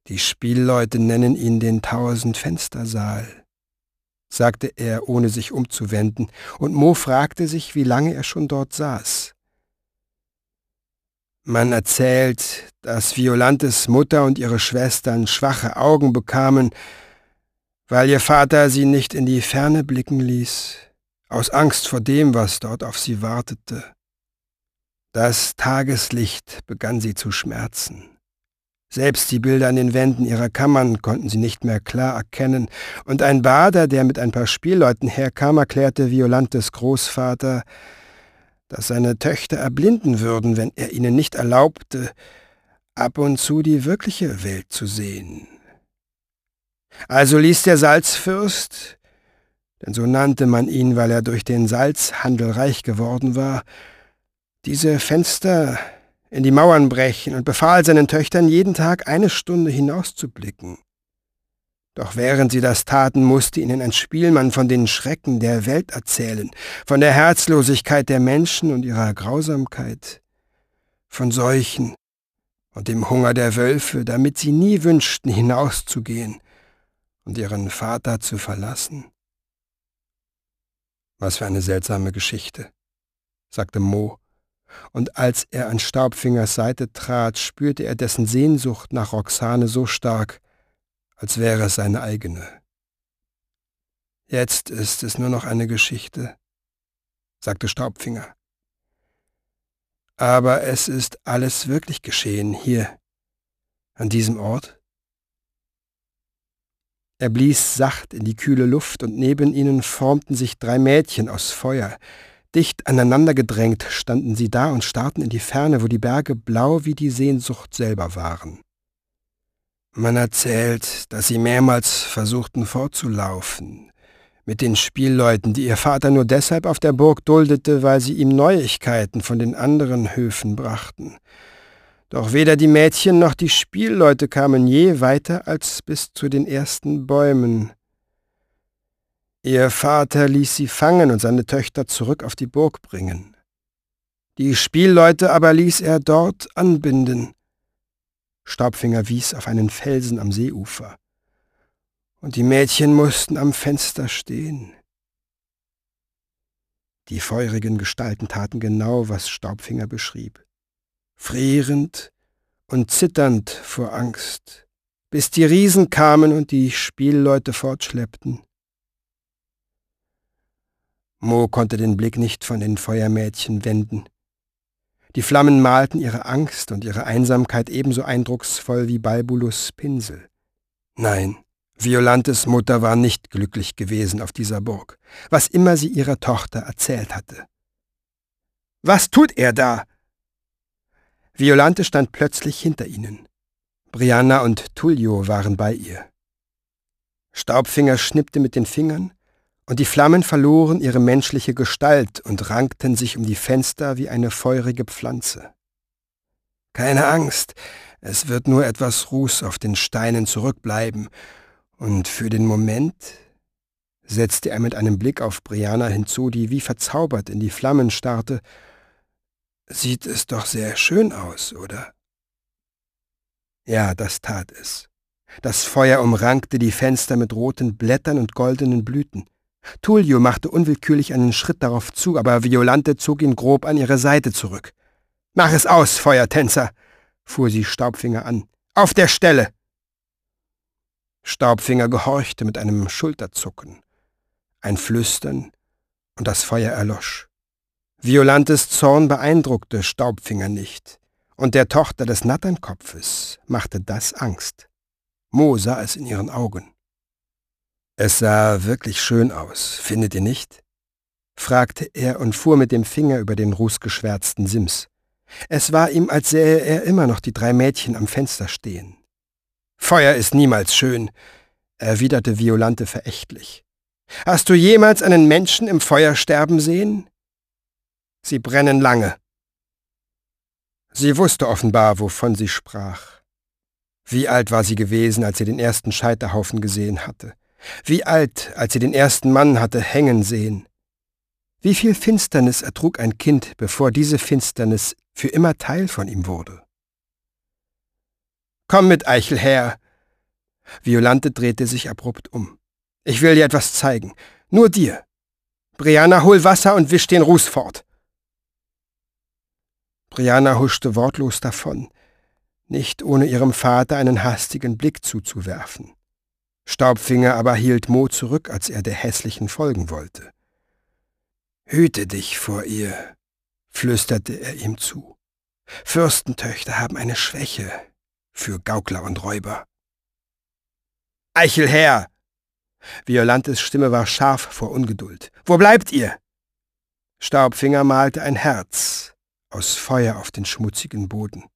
Die Spielleute nennen ihn den Tausendfenstersaal, sagte er, ohne sich umzuwenden, und Mo fragte sich, wie lange er schon dort saß. Man erzählt, dass Violantes Mutter und ihre Schwestern schwache Augen bekamen, weil ihr Vater sie nicht in die Ferne blicken ließ, aus Angst vor dem, was dort auf sie wartete. Das Tageslicht begann sie zu schmerzen. Selbst die Bilder an den Wänden ihrer Kammern konnten sie nicht mehr klar erkennen, und ein Bader, der mit ein paar Spielleuten herkam, erklärte Violantes Großvater, dass seine Töchter erblinden würden, wenn er ihnen nicht erlaubte, ab und zu die wirkliche Welt zu sehen. Also ließ der Salzfürst, denn so nannte man ihn, weil er durch den Salzhandel reich geworden war, diese Fenster in die Mauern brechen und befahl seinen Töchtern, jeden Tag 1 Stunde hinauszublicken. Doch während sie das taten, musste ihnen ein Spielmann von den Schrecken der Welt erzählen, von der Herzlosigkeit der Menschen und ihrer Grausamkeit, von Seuchen und dem Hunger der Wölfe, damit sie nie wünschten, hinauszugehen und ihren Vater zu verlassen. »Was für eine seltsame Geschichte«, sagte Mo, und als er an Staubfingers Seite trat, spürte er dessen Sehnsucht nach Roxane so stark, als wäre es seine eigene. »Jetzt ist es nur noch eine Geschichte«, sagte Staubfinger. »Aber es ist alles wirklich geschehen, hier, an diesem Ort?« Er blies sacht in die kühle Luft, und neben ihnen formten sich 3 Mädchen aus Feuer. Dicht aneinander gedrängt standen sie da und starrten in die Ferne, wo die Berge blau wie die Sehnsucht selber waren. Man erzählt, dass sie mehrmals versuchten fortzulaufen, mit den Spielleuten, die ihr Vater nur deshalb auf der Burg duldete, weil sie ihm Neuigkeiten von den anderen Höfen brachten. Doch weder die Mädchen noch die Spielleute kamen je weiter als bis zu den ersten Bäumen. Ihr Vater ließ sie fangen und seine Töchter zurück auf die Burg bringen. Die Spielleute aber ließ er dort anbinden. Staubfinger wies auf einen Felsen am Seeufer. Und die Mädchen mussten am Fenster stehen. Die feurigen Gestalten taten genau, was Staubfinger beschrieb. Frierend und zitternd vor Angst, bis die Riesen kamen und die Spielleute fortschleppten. Mo konnte den Blick nicht von den Feuermädchen wenden. Die Flammen malten ihre Angst und ihre Einsamkeit ebenso eindrucksvoll wie Balbulus Pinsel. Nein, Violantes Mutter war nicht glücklich gewesen auf dieser Burg, was immer sie ihrer Tochter erzählt hatte. »Was tut er da?« Violante stand plötzlich hinter ihnen. Brianna und Tullio waren bei ihr. Staubfinger schnippte mit den Fingern, und die Flammen verloren ihre menschliche Gestalt und rankten sich um die Fenster wie eine feurige Pflanze. »Keine Angst, es wird nur etwas Ruß auf den Steinen zurückbleiben, und für den Moment«, setzte er mit einem Blick auf Brianna hinzu, die wie verzaubert in die Flammen starrte, »sieht es doch sehr schön aus, oder?« Ja, das tat es. Das Feuer umrankte die Fenster mit roten Blättern und goldenen Blüten. Tullio machte unwillkürlich einen Schritt darauf zu, aber Violante zog ihn grob an ihre Seite zurück. »Mach es aus, Feuertänzer«, fuhr sie Staubfinger an. »Auf der Stelle!« Staubfinger gehorchte mit einem Schulterzucken, ein Flüstern, und das Feuer erlosch. Violantes Zorn beeindruckte Staubfinger nicht, und der Tochter des Natternkopfes machte das Angst. Mo sah es in ihren Augen. »Es sah wirklich schön aus, findet ihr nicht?« fragte er und fuhr mit dem Finger über den rußgeschwärzten Sims. Es war ihm, als sähe er immer noch die 3 Mädchen am Fenster stehen. »Feuer ist niemals schön«, erwiderte Violante verächtlich. »Hast du jemals einen Menschen im Feuer sterben sehen? Sie brennen lange.« Sie wusste offenbar, wovon sie sprach. Wie alt war sie gewesen, als sie den ersten Scheiterhaufen gesehen hatte? Wie alt, als sie den ersten Mann hatte hängen sehen? Wie viel Finsternis ertrug ein Kind, bevor diese Finsternis für immer Teil von ihm wurde? »Komm mit, Eichelherr«, Violante drehte sich abrupt um. »Ich will dir etwas zeigen. Nur dir. Brianna, hol Wasser und wisch den Ruß fort.« Brianna huschte wortlos davon, nicht ohne ihrem Vater einen hastigen Blick zuzuwerfen. Staubfinger aber hielt Mo zurück, als er der Hässlichen folgen wollte. »Hüte dich vor ihr«, flüsterte er ihm zu. »Fürstentöchter haben eine Schwäche für Gaukler und Räuber.« »Eichel her!« Violantes Stimme war scharf vor Ungeduld. »Wo bleibt ihr?« Staubfinger malte ein Herz aus Feuer auf den schmutzigen Boden.